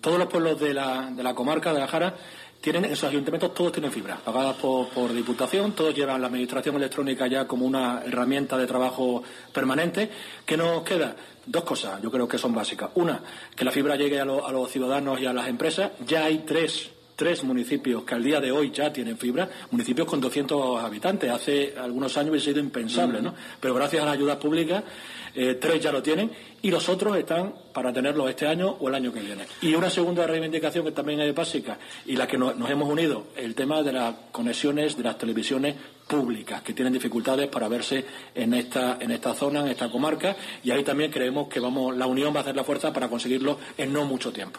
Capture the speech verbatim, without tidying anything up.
todos los pueblos de la, de la comarca de la Jara tienen, esos ayuntamientos todos tienen fibra, pagadas por, por Diputación, todos llevan la administración electrónica ya como una herramienta de trabajo permanente. ¿Qué nos queda? Dos cosas, yo creo que son básicas. Una, que la fibra llegue a, lo, a los ciudadanos y a las empresas. Ya hay tres, tres municipios que al día de hoy ya tienen fibra, municipios con doscientos habitantes. Hace algunos años hubiese sido impensable, ¿no? Pero gracias a las ayudas públicas, eh, tres ya lo tienen y los otros están para tenerlo este año o el año que viene. Y una segunda reivindicación que también es básica y la que nos, nos hemos unido, el tema de las conexiones de las televisiones públicas que tienen dificultades para verse en esta en esta zona, en esta comarca, y ahí también creemos que vamos la unión va a hacer la fuerza para conseguirlo en no mucho tiempo.